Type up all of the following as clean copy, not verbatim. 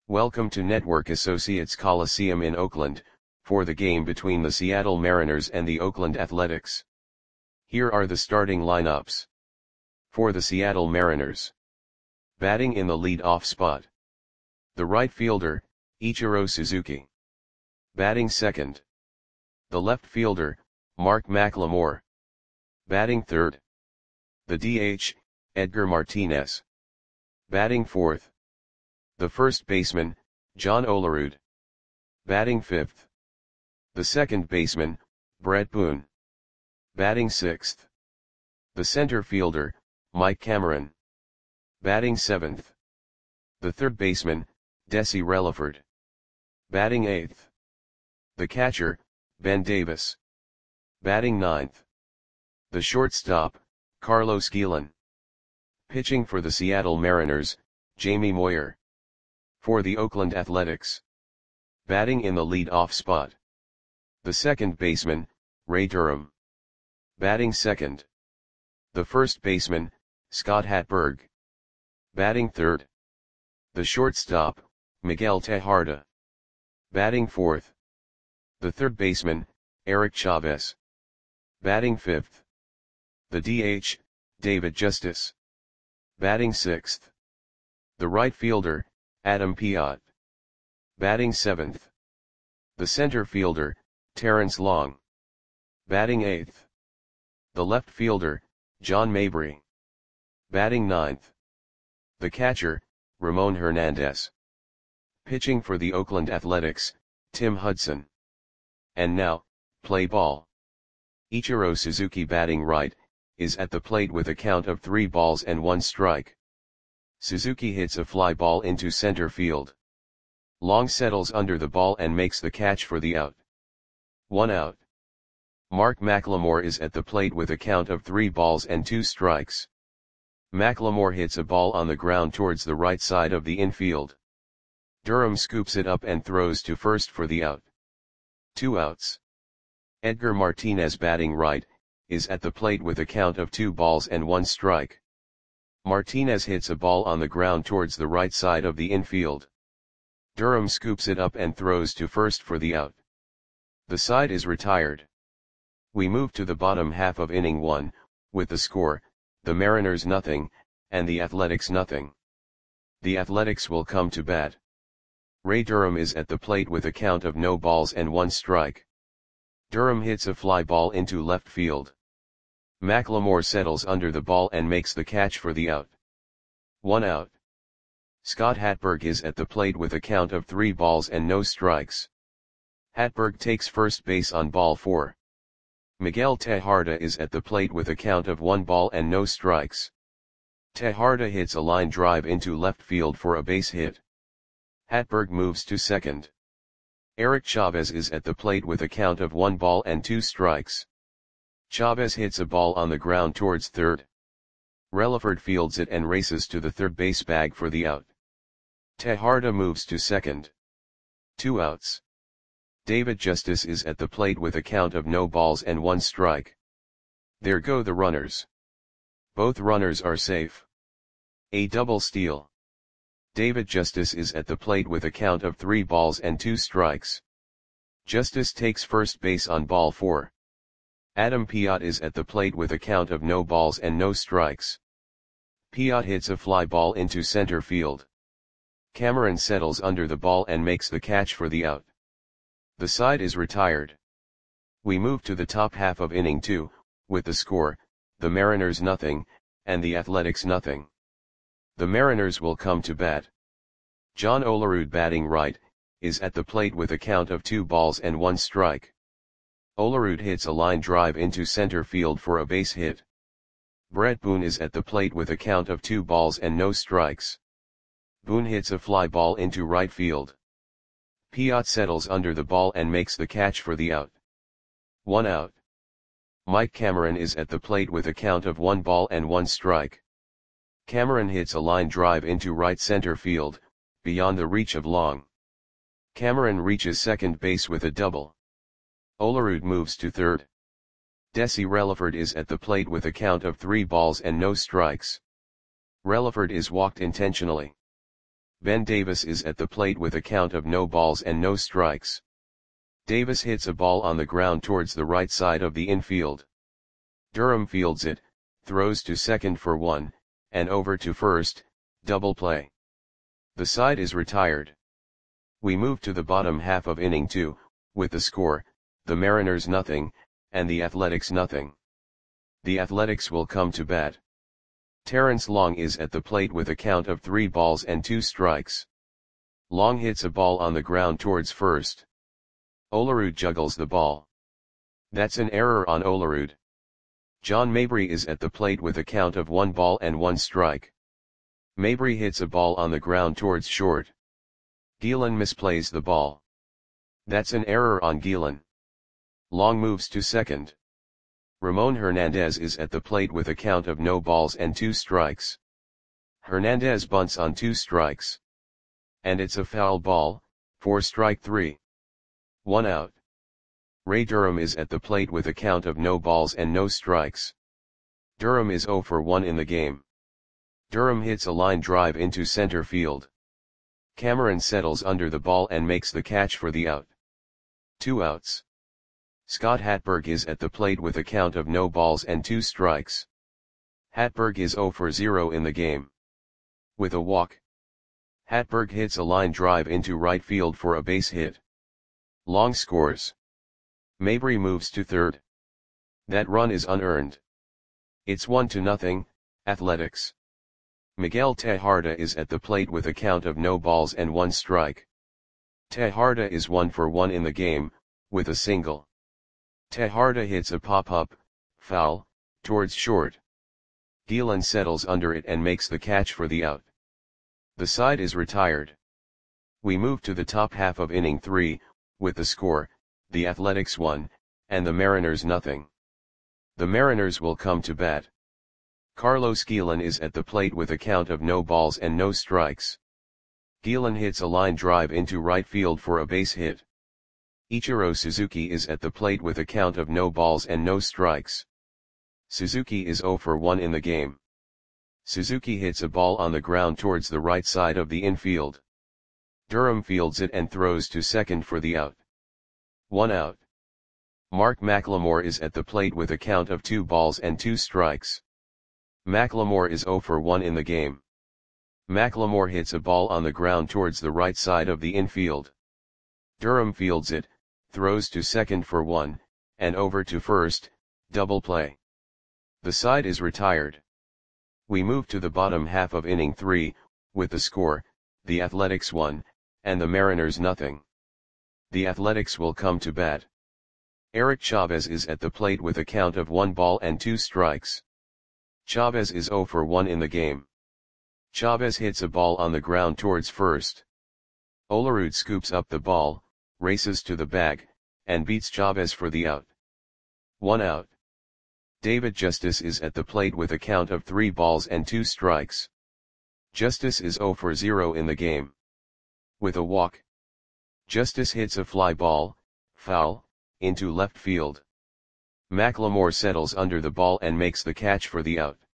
Welcome to Network Associates Coliseum in Oakland, for the game between the Seattle Mariners and the Oakland Athletics. Here are the starting lineups. For the Seattle Mariners. Batting in the lead-off spot. The right fielder, Ichiro Suzuki. Batting second. The left fielder, Mark McLemore. Batting third. The DH, Edgar Martinez. Batting fourth. The first baseman, John Olerud. Batting fifth. The second baseman, Bret Boone. Batting sixth. The center fielder, Mike Cameron. Batting seventh. The third baseman, Desi Relaford. Batting eighth. The catcher, Ben Davis. Batting ninth. The shortstop, Carlos Guillen. Pitching for the Seattle Mariners, Jamie Moyer. For the Oakland Athletics. Batting in the lead-off spot. The second baseman, Ray Durham. Batting second. The first baseman, Scott Hatteberg. Batting third. The shortstop, Miguel Tejada. Batting fourth. The third baseman, Eric Chavez. Batting fifth. The DH, David Justice. Batting sixth. The right fielder, Adam Piot. Batting seventh. The center fielder, Terrence Long. Batting eighth. The left fielder, John Mabry. Batting ninth. The catcher, Ramon Hernandez. Pitching for the Oakland Athletics, Tim Hudson. And now, play ball. Ichiro Suzuki batting right, is at the plate with a count of 3 balls and 1 strike. Suzuki hits a fly ball into center field. Long settles under the ball and makes the catch for the out. 1 out. Mark McLemore is at the plate with a count of 3 balls and 2 strikes. McLemore hits a ball on the ground towards the right side of the infield. Durham scoops it up and throws to first for the out. 2 outs. Edgar Martinez batting right, is at the plate with a count of 2 balls and 1 strike. Martinez hits a ball on the ground towards the right side of the infield. Durham scoops it up and throws to first for the out. The side is retired. We move to the bottom half of inning 1, with the score, the Mariners nothing, and the Athletics nothing. The Athletics will come to bat. Ray Durham is at the plate with a count of no balls and 1 strike. Durham hits a fly ball into left field. McLemore settles under the ball and makes the catch for the out. 1 out. Scott Hatteberg is at the plate with a count of 3 balls and no strikes. Hatteberg takes first base on ball 4. Miguel Tejada is at the plate with a count of 1 ball and no strikes. Tejada hits a line drive into left field for a base hit. Hatteberg moves to second. Eric Chavez is at the plate with a count of 1 ball and 2 strikes. Chavez hits a ball on the ground towards third. Relaford fields it and races to the third base bag for the out. Tejada moves to second. 2 outs. David Justice is at the plate with a count of no balls and 1 strike. There go the runners. Both runners are safe. A double steal. David Justice is at the plate with a count of 3 balls and 2 strikes. Justice takes first base on ball 4. Adam Piot is at the plate with a count of no balls and no strikes. Piot hits a fly ball into center field. Cameron settles under the ball and makes the catch for the out. The side is retired. We move to the top half of inning 2, with the score, the Mariners nothing, and the Athletics nothing. The Mariners will come to bat. John Olerud batting right, is at the plate with a count of 2 balls and 1 strike. Olerud hits a line drive into center field for a base hit. Bret Boone is at the plate with a count of 2 balls and no strikes. Boone hits a fly ball into right field. Piot settles under the ball and makes the catch for the out. 1 out. Mike Cameron is at the plate with a count of 1 ball and 1 strike. Cameron hits a line drive into right center field, beyond the reach of Long. Cameron reaches second base with a double. Olerud moves to third. Desi Relaford is at the plate with a count of 3 balls and no strikes. Relaford is walked intentionally. Ben Davis is at the plate with a count of no balls and no strikes. Davis hits a ball on the ground towards the right side of the infield. Durham fields it, throws to second for 1, and over to first, double play. The side is retired. We move to the bottom half of inning 2, with the score, the Mariners nothing, and the Athletics nothing. The Athletics will come to bat. Terrence Long is at the plate with a count of 3 balls and 2 strikes. Long hits a ball on the ground towards first. Olerud juggles the ball. That's an error on Olerud. John Mabry is at the plate with a count of 1 ball and 1 strike. Mabry hits a ball on the ground towards short. Gielan misplays the ball. That's an error on Gielan. Long moves to second. Ramon Hernandez is at the plate with a count of no balls and 2 strikes. Hernandez bunts on 2 strikes. And it's a foul ball, for strike 3. 1 out. Ray Durham is at the plate with a count of no balls and no strikes. Durham is 0 for 1 in the game. Durham hits a line drive into center field. Cameron settles under the ball and makes the catch for the out. 2 outs. Scott Hatberg is at the plate with a count of no balls and 2 strikes. Hatberg is 0 for 0 in the game. With a walk. Hatberg hits a line drive into right field for a base hit. Long scores. Mabry moves to third. That run is unearned. It's 1-0, Athletics. Miguel Tejada is at the plate with a count of no balls and 1 strike. Tejada is 1 for 1 in the game, with a single. Tejada hits a pop-up, foul, towards short. Gielan settles under it and makes the catch for the out. The side is retired. We move to the top half of inning 3, with the score, the Athletics 1, and the Mariners nothing. The Mariners will come to bat. Carlos Gielan is at the plate with a count of no balls and no strikes. Gielan hits a line drive into right field for a base hit. Ichiro Suzuki is at the plate with a count of no balls and no strikes. Suzuki is 0 for 1 in the game. Suzuki hits a ball on the ground towards the right side of the infield. Durham fields it and throws to second for the out. 1 out. Mark McLemore is at the plate with a count of 2 balls and 2 strikes. McLemore is 0 for 1 in the game. McLemore hits a ball on the ground towards the right side of the infield. Durham fields it, throws to second for 1, and over to first, double play. The side is retired. We move to the bottom half of inning 3, with the score, the Athletics 1, and the Mariners nothing. The Athletics will come to bat. Eric Chavez is at the plate with a count of 1 ball and 2 strikes. Chavez is 0 for 1 in the game. Chavez hits a ball on the ground towards first. Olerud scoops up the ball, races to the bag, and beats Chavez for the out. 1 out. David Justice is at the plate with a count of 3 balls and 2 strikes. Justice is 0 for 0 in the game. With a walk. Justice hits a fly ball, foul, into left field. McLemore settles under the ball and makes the catch for the out.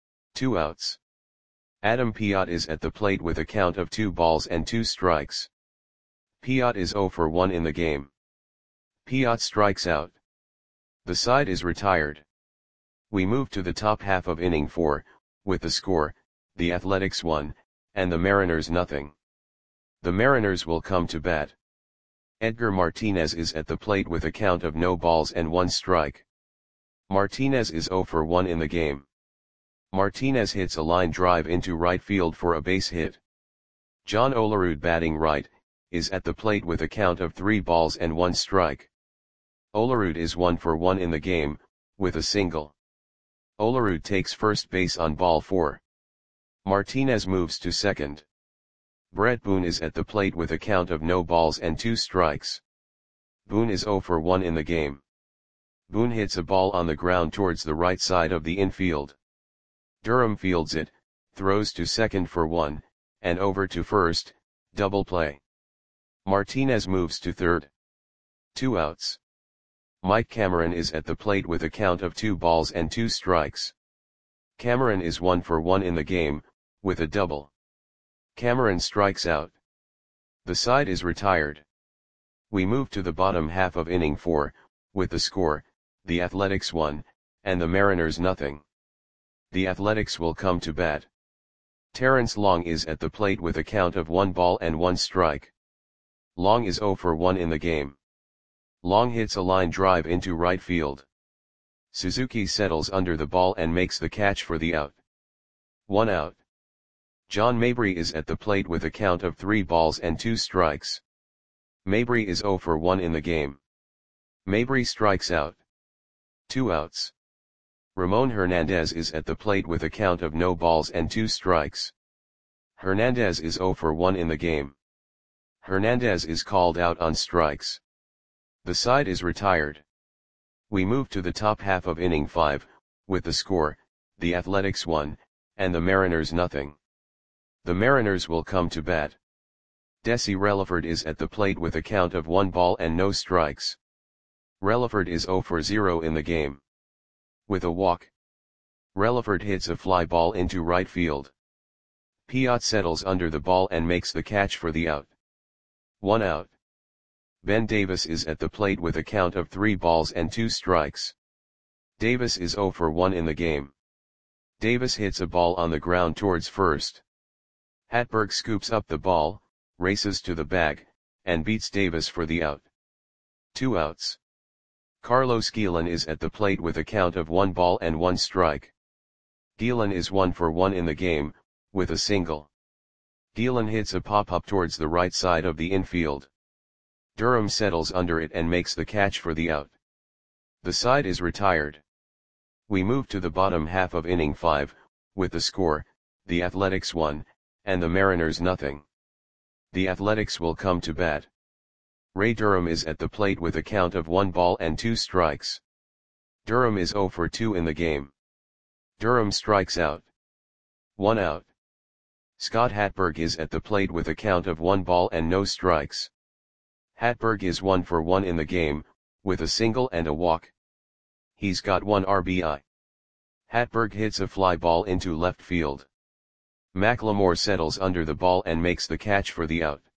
2 outs. Adam Piot is at the plate with a count of 2 balls and 2 strikes. Piot is 0 for 1 in the game. Piot strikes out. The side is retired. We move to the top half of inning 4, with the score, the Athletics 1, and the Mariners nothing. The Mariners will come to bat. Edgar Martinez is at the plate with a count of no balls and 1 strike. Martinez is 0 for 1 in the game. Martinez hits a line drive into right field for a base hit. John Olerud, batting right, is at the plate with a count of 3 balls and 1 strike. Olerud is 1 for 1 in the game, with a single. Olerud takes first base on ball 4. Martinez moves to second. Brett Boone is at the plate with a count of no balls and 2 strikes. Boone is 0 for 1 in the game. Boone hits a ball on the ground towards the right side of the infield. Durham fields it, throws to second for 1, and over to first, double play. Martinez moves to third. 2 outs. Mike Cameron is at the plate with a count of 2 balls and 2 strikes. Cameron is 1 for 1 in the game, with a double. Cameron strikes out. The side is retired. We move to the bottom half of inning 4, with the score, the Athletics 1, and the Mariners nothing. The Athletics will come to bat. Terrence Long is at the plate with a count of 1 ball and 1 strike. Long is 0 for 1 in the game. Long hits a line drive into right field. Suzuki settles under the ball and makes the catch for the out. 1 out. John Mabry is at the plate with a count of 3 balls and 2 strikes. Mabry is 0 for 1 in the game. Mabry strikes out. 2 outs. Ramon Hernandez is at the plate with a count of no balls and 2 strikes. Hernandez is 0 for 1 in the game. Hernandez is called out on strikes. The side is retired. We move to the top half of inning 5, with the score, the Athletics 1, and the Mariners nothing. The Mariners will come to bat. Desi Relaford is at the plate with a count of 1 ball and no strikes. Relaford is 0 for 0 in the game. With a walk, Relaford hits a fly ball into right field. Piot settles under the ball and makes the catch for the out. 1 out. Ben Davis is at the plate with a count of 3 balls and 2 strikes. Davis is 0 for 1 in the game. Davis hits a ball on the ground towards first. Hatberg scoops up the ball, races to the bag, and beats Davis for the out. 2 outs. Carlos Guillen is at the plate with a count of 1 ball and 1 strike. Guillen is 1 for 1 in the game, with a single. Guillen hits a pop-up towards the right side of the infield. Durham settles under it and makes the catch for the out. The side is retired. We move to the bottom half of inning 5, with the score, the Athletics 1, and the Mariners nothing. The Athletics will come to bat. Ray Durham is at the plate with a count of 1 ball and 2 strikes. Durham is 0 for 2 in the game. Durham strikes out. 1 out. Scott Hatberg is at the plate with a count of 1 ball and no strikes. Hatberg is 1 for 1 in the game, with a single and a walk. He's got 1 RBI. Hatberg hits a fly ball into left field. McLemore settles under the ball and makes the catch for the out.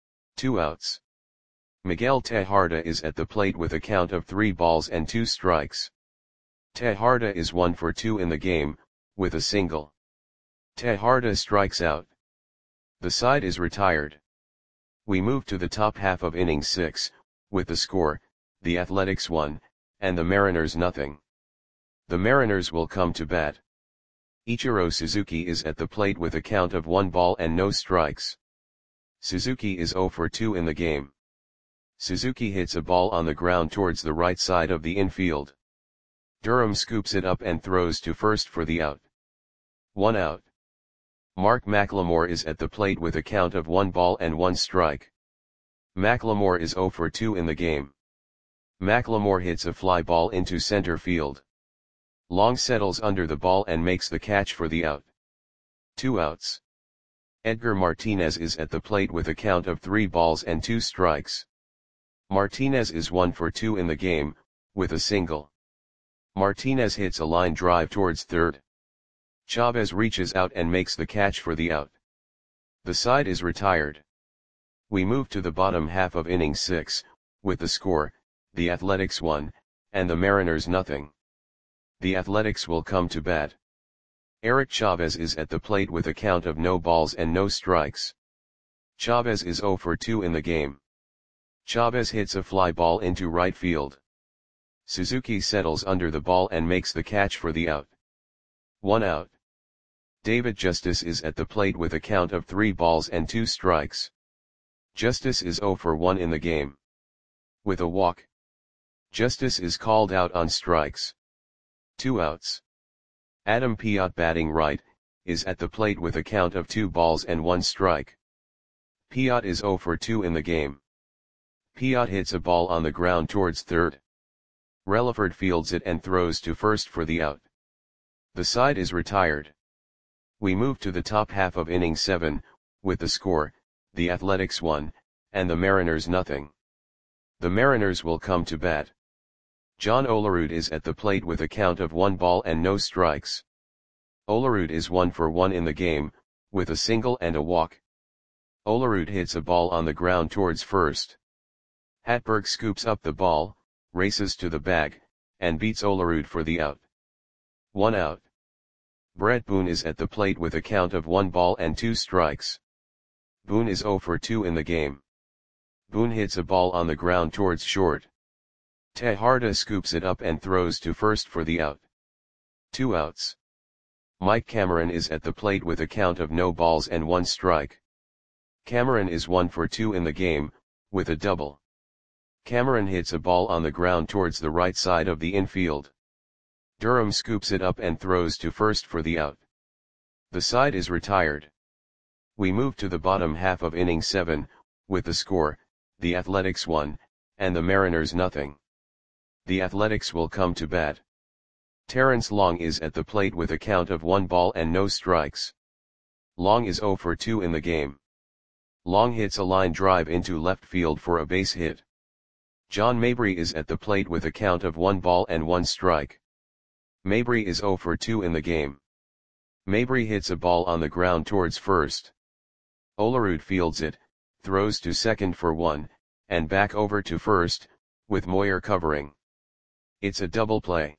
2 outs. Miguel Tejada is at the plate with a count of 3 balls and 2 strikes. Tejada is 1 for 2 in the game, with a single. Tejada strikes out. The side is retired. We move to the top half of inning 6, with the score, the Athletics 1, and the Mariners nothing. The Mariners will come to bat. Ichiro Suzuki is at the plate with a count of 1 ball and no strikes. Suzuki is 0 for 2 in the game. Suzuki hits a ball on the ground towards the right side of the infield. Durham scoops it up and throws to first for the out. 1 out. Mark McLemore is at the plate with a count of 1 ball and 1 strike. McLemore is 0 for 2 in the game. McLemore hits a fly ball into center field. Long settles under the ball and makes the catch for the out. 2 outs. Edgar Martinez is at the plate with a count of 3 balls and 2 strikes. Martinez is 1 for 2 in the game, with a single. Martinez hits a line drive towards third. Chavez reaches out and makes the catch for the out. The side is retired. We move to the bottom half of inning 6, with the score, the Athletics 1, and the Mariners nothing. The Athletics will come to bat. Eric Chavez is at the plate with a count of no balls and no strikes. Chavez is 0 for 2 in the game. Chavez hits a fly ball into right field. Suzuki settles under the ball and makes the catch for the out. 1 out. David Justice is at the plate with a count of 3 balls and 2 strikes. Justice is 0 for 1 in the game. With a walk, Justice is called out on strikes. 2 outs. Adam Piot, batting right, is at the plate with a count of 2 balls and 1 strike. Piot is 0 for 2 in the game. Piot hits a ball on the ground towards third. Relaford fields it and throws to first for the out. The side is retired. We move to the top half of inning 7, with the score, the Athletics 1, and the Mariners nothing. The Mariners will come to bat. John Olerud is at the plate with a count of 1 ball and no strikes. Olerud is 1 for 1 in the game, with a single and a walk. Olerud hits a ball on the ground towards first. Hatberg scoops up the ball, races to the bag, and beats Olerud for the out. 1 out. Brett Boone is at the plate with a count of 1 ball and 2 strikes. Boone is 0 for 2 in the game. Boone hits a ball on the ground towards short. Tejada scoops it up and throws to first for the out. 2 outs. Mike Cameron is at the plate with a count of no balls and 1 strike. Cameron is 1 for 2 in the game, with a double. Cameron hits a ball on the ground towards the right side of the infield. Durham scoops it up and throws to first for the out. The side is retired. We move to the bottom half of inning 7, with the score, the Athletics 1, and the Mariners nothing. The Athletics will come to bat. Terrence Long is at the plate with a count of 1 ball and no strikes. Long is 0 for 2 in the game. Long hits a line drive into left field for a base hit. John Mabry is at the plate with a count of 1 ball and 1 strike. Mabry is 0 for 2 in the game. Mabry hits a ball on the ground towards first. Olerud fields it, throws to second for 1, and back over to first, with Moyer covering. It's a double play.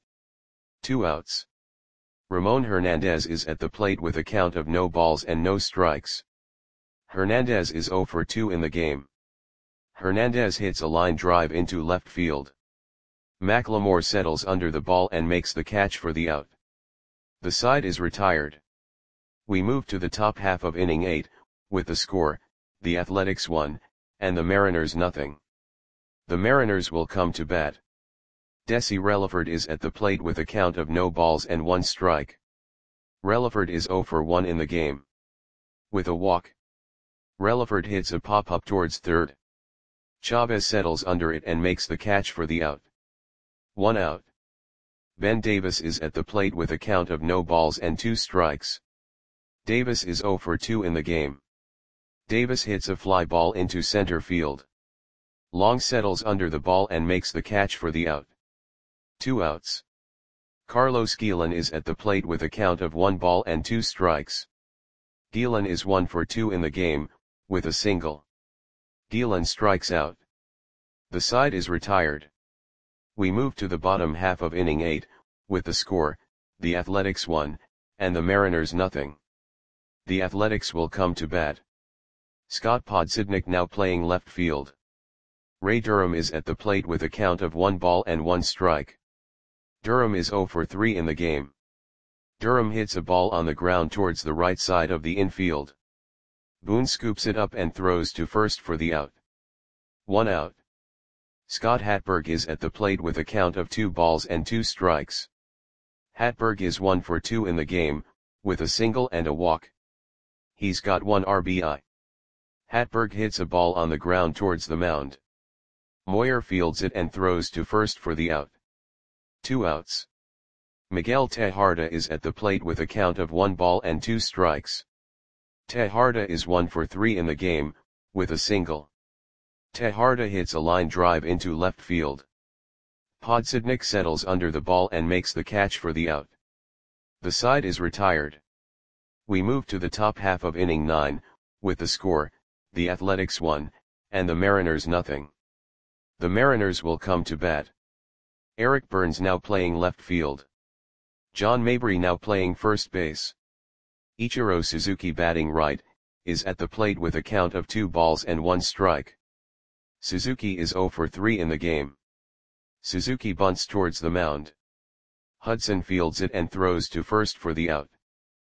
2 outs. Ramon Hernandez is at the plate with a count of no balls and no strikes. Hernandez is 0 for 2 in the game. Hernandez hits a line drive into left field. McLemore settles under the ball and makes the catch for the out. The side is retired. We move to the top half of inning 8, with the score, the Athletics 1, and the Mariners nothing. The Mariners will come to bat. Desi Relaford is at the plate with a count of no balls and 1 strike. Relaford is 0 for 1 in the game. With a walk. Relaford hits a pop-up towards third. Chavez settles under it and makes the catch for the out. 1 out. Ben Davis is at the plate with a count of no balls and 2 strikes. Davis is 0 for 2 in the game. Davis hits a fly ball into center field. Long settles under the ball and makes the catch for the out. 2 outs. Carlos Guillen is at the plate with a count of 1 ball and 2 strikes. Guillen is 1 for 2 in the game, with a single. Guillen strikes out. The side is retired. We move to the bottom half of inning 8, with the score, the Athletics 1, and the Mariners nothing. The Athletics will come to bat. Scott Podsednik now playing left field. Ray Durham is at the plate with a count of 1 ball and 1 strike. Durham is 0 for 3 in the game. Durham hits a ball on the ground towards the right side of the infield. Boone scoops it up and throws to first for the out. 1 out. Scott Hatberg is at the plate with a count of 2 balls and 2 strikes. Hatberg is 1 for 2 in the game, with a single and a walk. He's got 1 RBI. Hatberg hits a ball on the ground towards the mound. Moyer fields it and throws to first for the out. 2 outs. Miguel Tejada is at the plate with a count of 1 ball and 2 strikes. Tejada is 1 for 3 in the game, with a single. Tejada hits a line drive into left field. Podsednik settles under the ball and makes the catch for the out. The side is retired. We move to the top half of inning 9, with the score, the Athletics 1, and the Mariners nothing. The Mariners will come to bat. Eric Burns now playing left field. John Mabry now playing first base. Ichiro Suzuki batting right, is at the plate with a count of 2 balls and 1 strike. Suzuki is 0 for 3 in the game. Suzuki bunts towards the mound. Hudson fields it and throws to first for the out.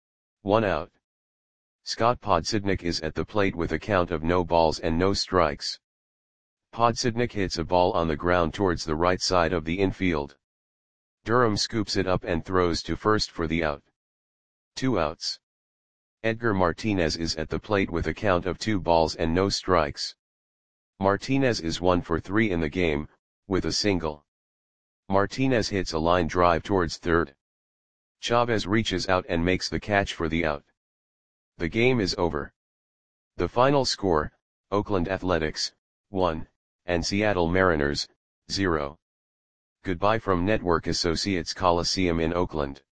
1 out. Scott Podsednik is at the plate with a count of no balls and no strikes. Podsednik hits a ball on the ground towards the right side of the infield. Durham scoops it up and throws to first for the out. 2 outs. Edgar Martinez is at the plate with a count of 2 balls and no strikes. Martinez is 1 for 3 in the game, with a single. Martinez hits a line drive towards third. Chavez reaches out and makes the catch for the out. The game is over. The final score, Oakland Athletics, 1, and Seattle Mariners, 0. Goodbye from Network Associates Coliseum in Oakland.